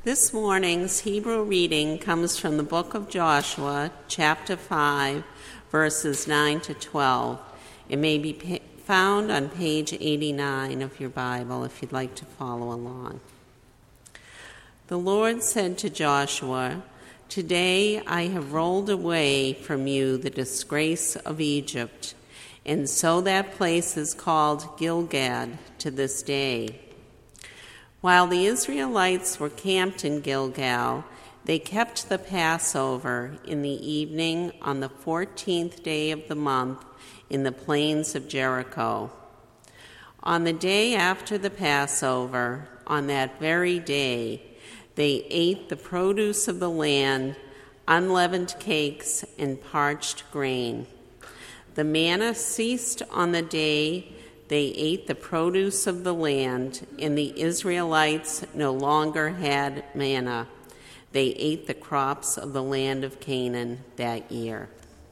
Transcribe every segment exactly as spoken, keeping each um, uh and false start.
This morning's Hebrew reading comes from the book of Joshua, chapter five, verses nine to twelve. It may be pa- found on page eighty-nine of your Bible if you'd like to follow along. The Lord said to Joshua, "Today I have rolled away from you the disgrace of Egypt, and so that place is called Gilgad to this day." While the Israelites were camped in Gilgal, they kept the Passover in the evening on the fourteenth day of the month in the plains of Jericho. On the day after the Passover, on that very day, they ate the produce of the land, unleavened cakes, and parched grain. The manna ceased on the day they ate the produce of the land, and the Israelites no longer had manna. They ate the crops of the land of Canaan that year.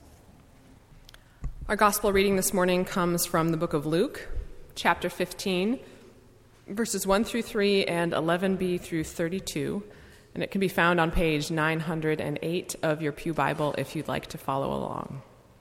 Our gospel reading this morning comes from the book of Luke, chapter fifteen, verses one through three and eleven b through thirty-two, and it can be found on page nine hundred eight of your Pew Bible if you'd like to follow along.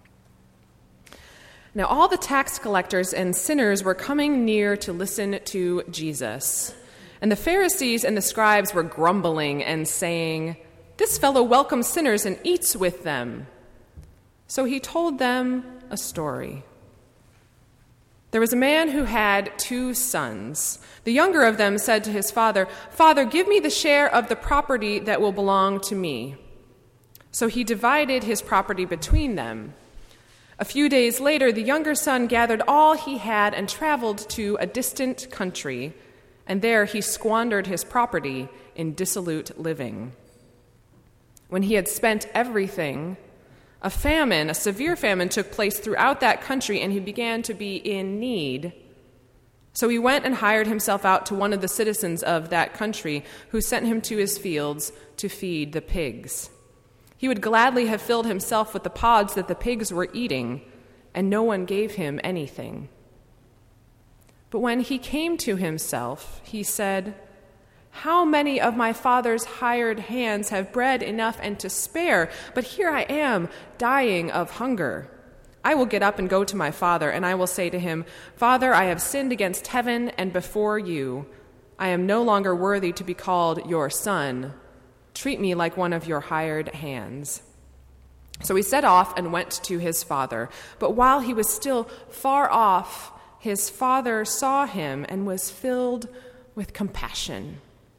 Now all the tax collectors and sinners were coming near to listen to Jesus. And the Pharisees and the scribes were grumbling and saying, "This fellow welcomes sinners and eats with them." So he told them a story. There was a man who had two sons. The younger of them said to his father, "Father, give me the share of the property that will belong to me." So he divided his property between them. A few days later, the younger son gathered all he had and traveled to a distant country, and there he squandered his property in dissolute living. When he had spent everything, a famine, a severe famine, took place throughout that country, and he began to be in need. So he went and hired himself out to one of the citizens of that country, who sent him to his fields to feed the pigs. He would gladly have filled himself with the pods that the pigs were eating, and no one gave him anything. But when he came to himself, he said, "How many of my father's hired hands have bread enough and to spare, but here I am, dying of hunger. I will get up and go to my father, and I will say to him, 'Father, I have sinned against heaven and before you. I am no longer worthy to be called your son. Treat me like one of your hired hands.' So he set off and went to his father. But while he was still far off, his father saw him and was filled with compassion.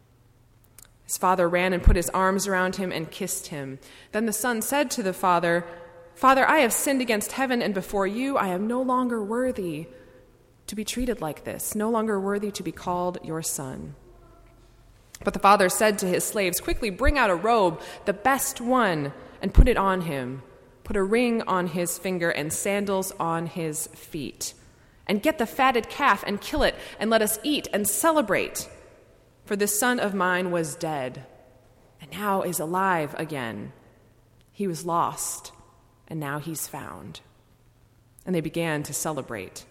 His father ran and put his arms around him and kissed him. Then the son said to the father, 'Father, I have sinned against heaven and before you. I am no longer worthy to be treated like this, no longer worthy to be called your son.' But the father said to his slaves, 'Quickly bring out a robe, the best one, and put it on him. Put a ring on his finger and sandals on his feet. And get the fatted calf and kill it, and let us eat and celebrate. For this son of mine was dead, and now is alive again. He was lost, and now he's found.' And they began to celebrate.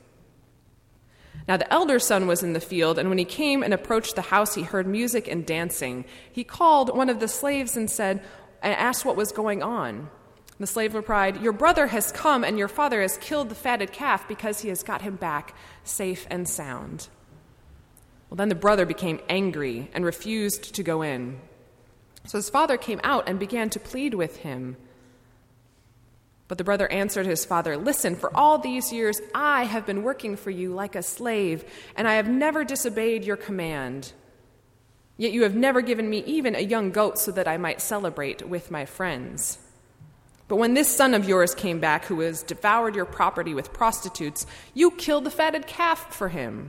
Now the elder son was in the field, and when he came and approached the house, he heard music and dancing. He called one of the slaves and said, and asked what was going on. The slave replied, 'Your brother has come, and your father has killed the fatted calf because he has got him back safe and sound.' Well, then the brother became angry and refused to go in. So his father came out and began to plead with him. But the brother answered his father, 'Listen, for all these years I have been working for you like a slave, and I have never disobeyed your command. Yet you have never given me even a young goat so that I might celebrate with my friends. But when this son of yours came back, who has devoured your property with prostitutes, you killed the fatted calf for him.'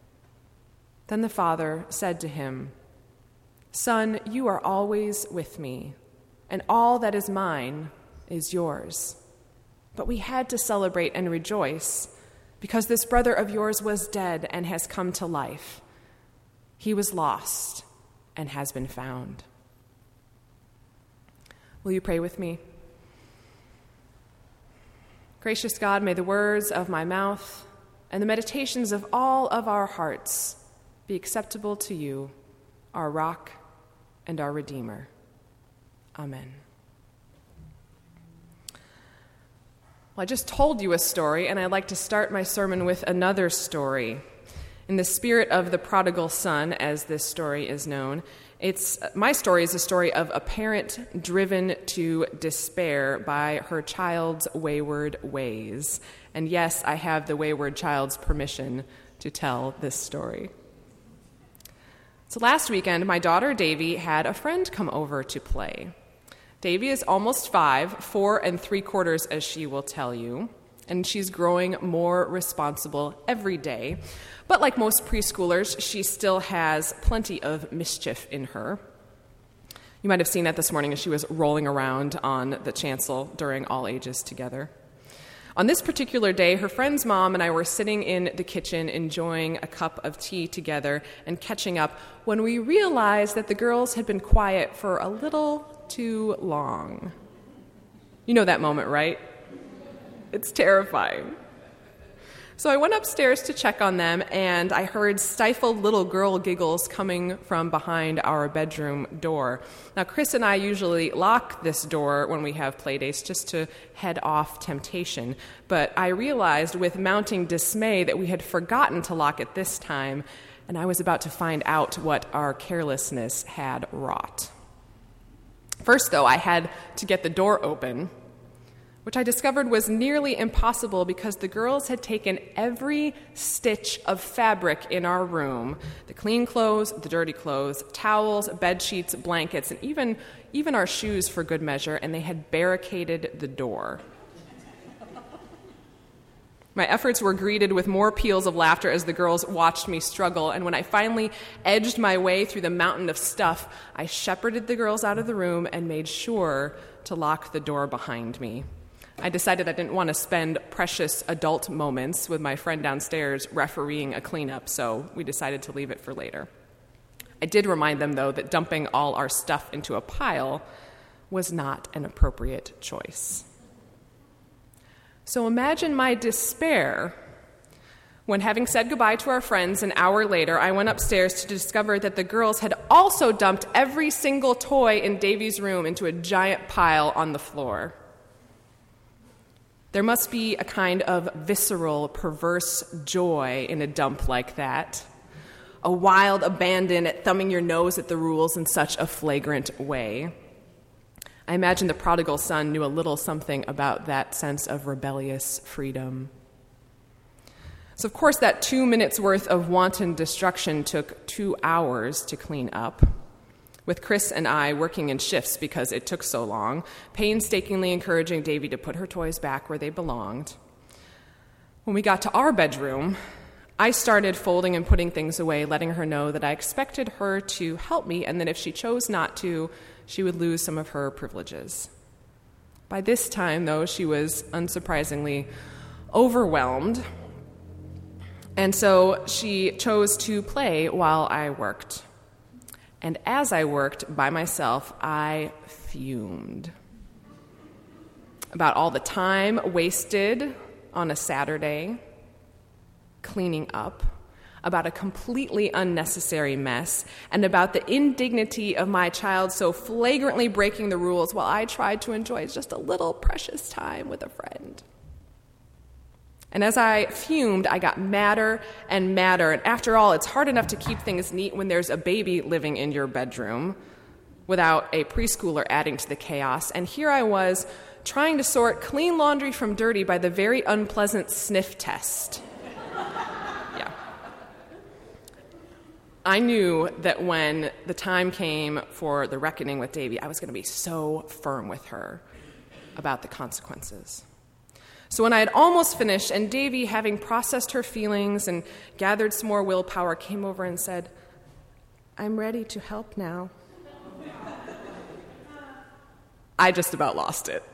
Then the father said to him, 'Son, you are always with me, and all that is mine is yours. But we had to celebrate and rejoice, because this brother of yours was dead and has come to life. He was lost and has been found.'" Will you pray with me? Gracious God, may the words of my mouth and the meditations of all of our hearts be acceptable to you, our rock and our Redeemer. Amen. Well, I just told you a story, and I'd like to start my sermon with another story. In the spirit of the prodigal son, as this story is known, it's my story is a story of a parent driven to despair by her child's wayward ways. And yes, I have the wayward child's permission to tell this story. So last weekend, my daughter Davy had a friend come over to play. Davy is almost five, four and three quarters, as she will tell you, and she's growing more responsible every day. But like most preschoolers, she still has plenty of mischief in her. You might have seen that this morning as she was rolling around on the chancel during All Ages Together. On this particular day, her friend's mom and I were sitting in the kitchen enjoying a cup of tea together and catching up when we realized that the girls had been quiet for a little too long. You know that moment, right? It's terrifying. So I went upstairs to check on them, and I heard stifled little girl giggles coming from behind our bedroom door. Now, Chris and I usually lock this door when we have play dates just to head off temptation, but I realized with mounting dismay that we had forgotten to lock it this time, and I was about to find out what our carelessness had wrought. First, though, I had to get the door open, which I discovered was nearly impossible because the girls had taken every stitch of fabric in our room, the clean clothes, the dirty clothes, towels, bed sheets, blankets, and even, even our shoes for good measure, and they had barricaded the door. My efforts were greeted with more peals of laughter as the girls watched me struggle, and when I finally edged my way through the mountain of stuff, I shepherded the girls out of the room and made sure to lock the door behind me. I decided I didn't want to spend precious adult moments with my friend downstairs refereeing a cleanup, so we decided to leave it for later. I did remind them, though, that dumping all our stuff into a pile was not an appropriate choice. So imagine my despair when, having said goodbye to our friends an hour later, I went upstairs to discover that the girls had also dumped every single toy in Davy's room into a giant pile on the floor. There must be a kind of visceral, perverse joy in a dump like that, a wild abandon at thumbing your nose at the rules in such a flagrant way. I imagine the prodigal son knew a little something about that sense of rebellious freedom. So, of course, that two minutes' worth of wanton destruction took two hours to clean up, with Chris and I working in shifts because it took so long, painstakingly encouraging Davy to put her toys back where they belonged. When we got to our bedroom, I started folding and putting things away, letting her know that I expected her to help me and that if she chose not to, she would lose some of her privileges. By this time, though, she was unsurprisingly overwhelmed, and so she chose to play while I worked. And as I worked by myself, I fumed about all the time wasted on a Saturday cleaning up, about a completely unnecessary mess, and about the indignity of my child so flagrantly breaking the rules while I tried to enjoy just a little precious time with a friend. And as I fumed, I got madder and madder. And after all, it's hard enough to keep things neat when there's a baby living in your bedroom without a preschooler adding to the chaos. And here I was trying to sort clean laundry from dirty by the very unpleasant sniff test. Yeah. I knew that when the time came for the reckoning with Davy, I was going to be so firm with her about the consequences. So when I had almost finished, and Davy, having processed her feelings and gathered some more willpower, came over and said, "I'm ready to help now," I just about lost it.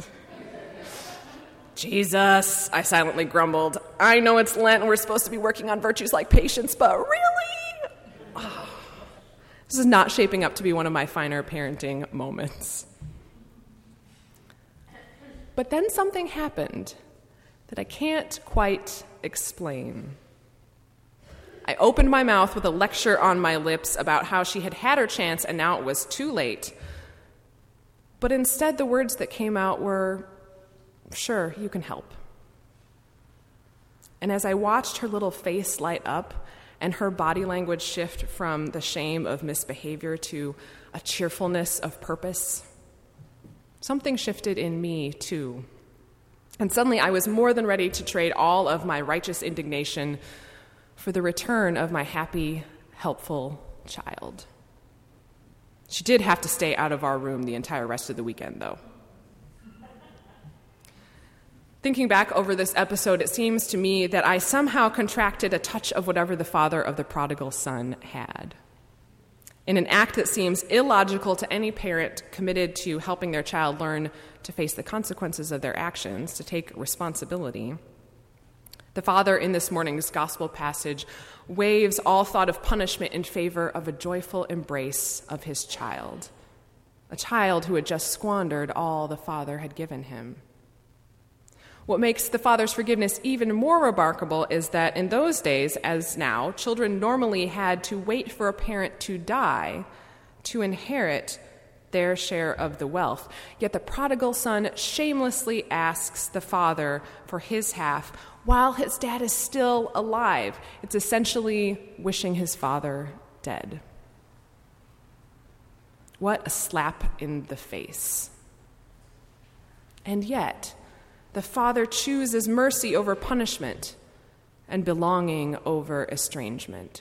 Jesus, I silently grumbled. I know it's Lent and we're supposed to be working on virtues like patience, but really? Oh, this is not shaping up to be one of my finer parenting moments. But then something happened that I can't quite explain. I opened my mouth with a lecture on my lips about how she had had her chance and now it was too late. But instead, the words that came out were, "Sure, you can help." And as I watched her little face light up and her body language shift from the shame of misbehavior to a cheerfulness of purpose, something shifted in me, too. And suddenly I was more than ready to trade all of my righteous indignation for the return of my happy, helpful child. She did have to stay out of our room the entire rest of the weekend, though. Thinking back over this episode, it seems to me that I somehow contracted a touch of whatever the father of the prodigal son had. In an act that seems illogical to any parent committed to helping their child learn to face the consequences of their actions, to take responsibility, the father in this morning's gospel passage waives all thought of punishment in favor of a joyful embrace of his child, a child who had just squandered all the father had given him. What makes the father's forgiveness even more remarkable is that in those days, as now, children normally had to wait for a parent to die to inherit their share of the wealth. Yet the prodigal son shamelessly asks the father for his half while his dad is still alive. It's essentially wishing his father dead. What a slap in the face. And yet, the father chooses mercy over punishment and belonging over estrangement.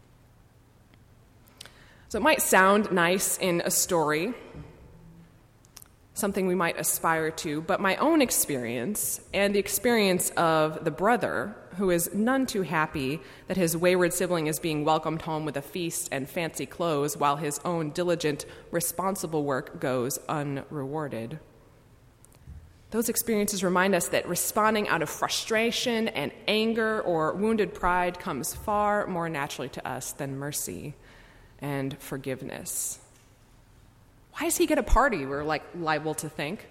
So it might sound nice in a story, something we might aspire to, but my own experience and the experience of the brother, who is none too happy that his wayward sibling is being welcomed home with a feast and fancy clothes while his own diligent, responsible work goes unrewarded. Those experiences remind us that responding out of frustration and anger or wounded pride comes far more naturally to us than mercy and forgiveness. Why does he get a party, we're like liable to think?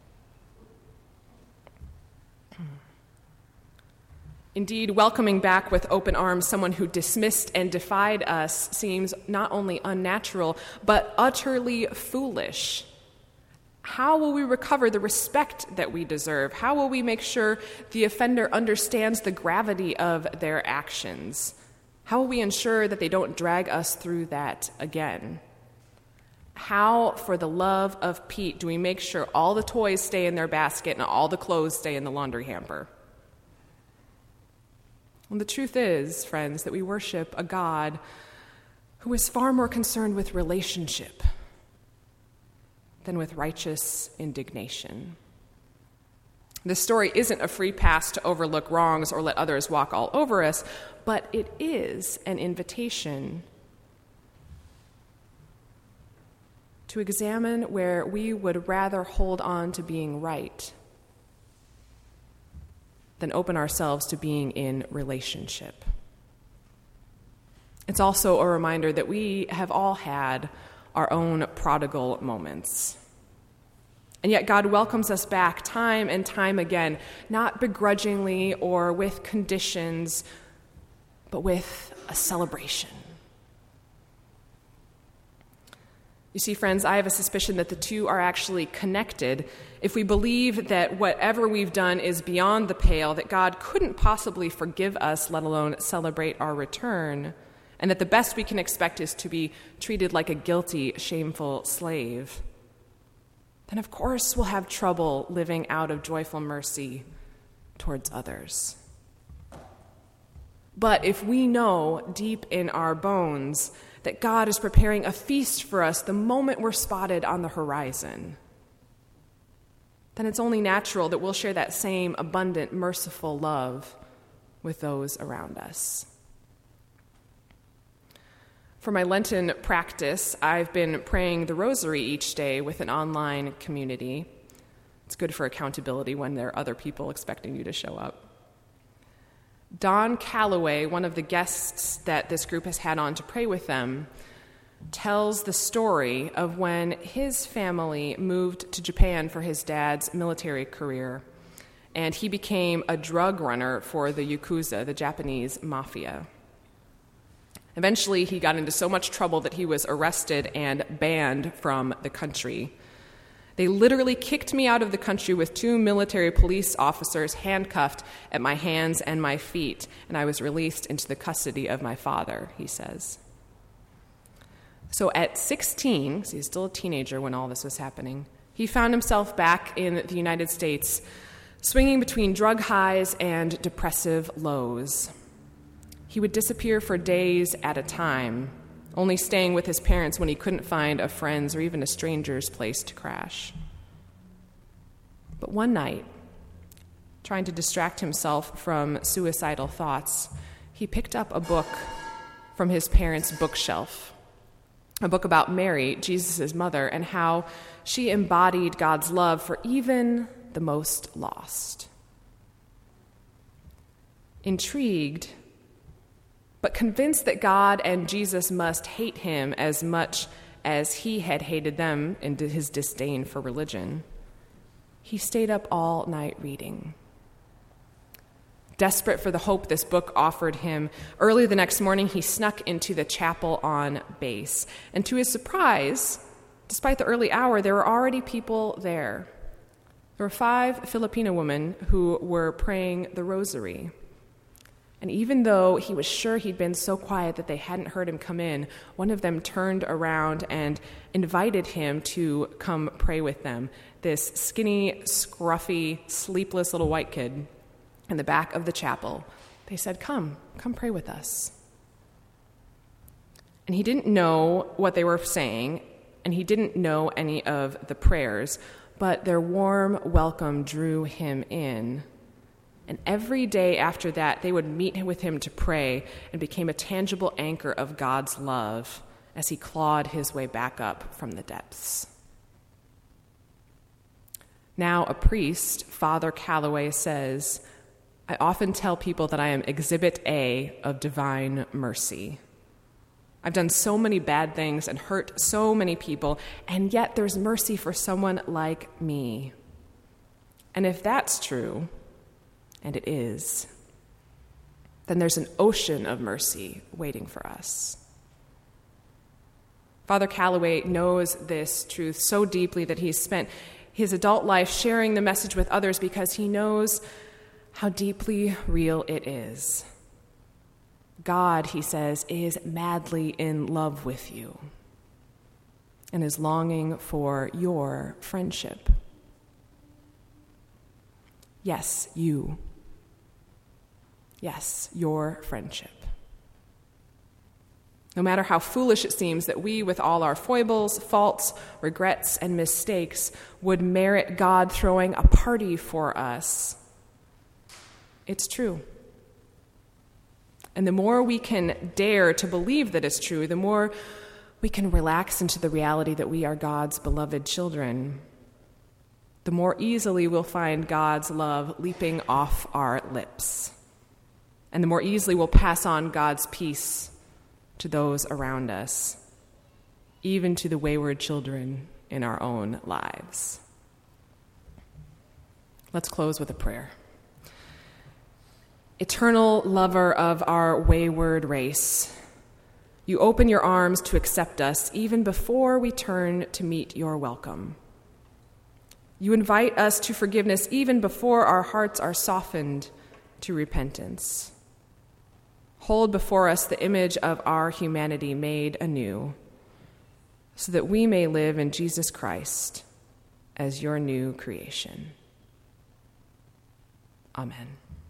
Indeed, welcoming back with open arms someone who dismissed and defied us seems not only unnatural, but utterly foolish. How will we recover the respect that we deserve? How will we make sure the offender understands the gravity of their actions? How will we ensure that they don't drag us through that again? How, for the love of Pete, do we make sure all the toys stay in their basket and all the clothes stay in the laundry hamper? Well, the truth is, friends, that we worship a God who is far more concerned with relationship than with righteous indignation. This story isn't a free pass to overlook wrongs or let others walk all over us, but it is an invitation to examine where we would rather hold on to being right than open ourselves to being in relationship. It's also a reminder that we have all had our own prodigal moments. And yet God welcomes us back time and time again, not begrudgingly or with conditions, but with a celebration. You see, friends, I have a suspicion that the two are actually connected. If we believe that whatever we've done is beyond the pale, that God couldn't possibly forgive us, let alone celebrate our return, and that the best we can expect is to be treated like a guilty, shameful slave, then of course we'll have trouble living out of joyful mercy towards others. But if we know deep in our bones that God is preparing a feast for us the moment we're spotted on the horizon, then it's only natural that we'll share that same abundant, merciful love with those around us. For my Lenten practice, I've been praying the rosary each day with an online community. It's good for accountability when there are other people expecting you to show up. Don Calloway, one of the guests that this group has had on to pray with them, tells the story of when his family moved to Japan for his dad's military career, and he became a drug runner for the Yakuza, the Japanese mafia. Eventually, he got into so much trouble that he was arrested and banned from the country. They literally kicked me out of the country with two military police officers handcuffed at my hands and my feet, and I was released into the custody of my father, he says. So at sixteen, so he's still a teenager when all this was happening, he found himself back in the United States, swinging between drug highs and depressive lows. He would disappear for days at a time, only staying with his parents when he couldn't find a friend's or even a stranger's place to crash. But one night, trying to distract himself from suicidal thoughts, he picked up a book from his parents' bookshelf, a book about Mary, Jesus' mother, and how she embodied God's love for even the most lost. Intrigued, but convinced that God and Jesus must hate him as much as he had hated them in his disdain for religion, he stayed up all night reading. Desperate for the hope this book offered him, early the next morning he snuck into the chapel on base. And to his surprise, despite the early hour, there were already people there. There were five Filipino women who were praying the rosary. And even though he was sure he'd been so quiet that they hadn't heard him come in, one of them turned around and invited him to come pray with them. This skinny, scruffy, sleepless little white kid in the back of the chapel. They said, come, come pray with us. And he didn't know what they were saying, and he didn't know any of the prayers, but their warm welcome drew him in. And every day after that, they would meet with him to pray and became a tangible anchor of God's love as he clawed his way back up from the depths. Now a priest, Father Calloway, says, I often tell people that I am Exhibit A of divine mercy. I've done so many bad things and hurt so many people, and yet there's mercy for someone like me. And if that's true, and it is, then there's an ocean of mercy waiting for us. Father Calloway knows this truth so deeply that he's spent his adult life sharing the message with others because he knows how deeply real it is. God, he says, is madly in love with you and is longing for your friendship. Yes, you. Yes, your friendship. No matter how foolish it seems that we, with all our foibles, faults, regrets, and mistakes, would merit God throwing a party for us, it's true. And the more we can dare to believe that it's true, the more we can relax into the reality that we are God's beloved children, the more easily we'll find God's love leaping off our lips. And the more easily we'll pass on God's peace to those around us, even to the wayward children in our own lives. Let's close with a prayer. Eternal lover of our wayward race, you open your arms to accept us even before we turn to meet your welcome. You invite us to forgiveness even before our hearts are softened to repentance. Hold before us the image of our humanity made anew, so that we may live in Jesus Christ as your new creation. Amen.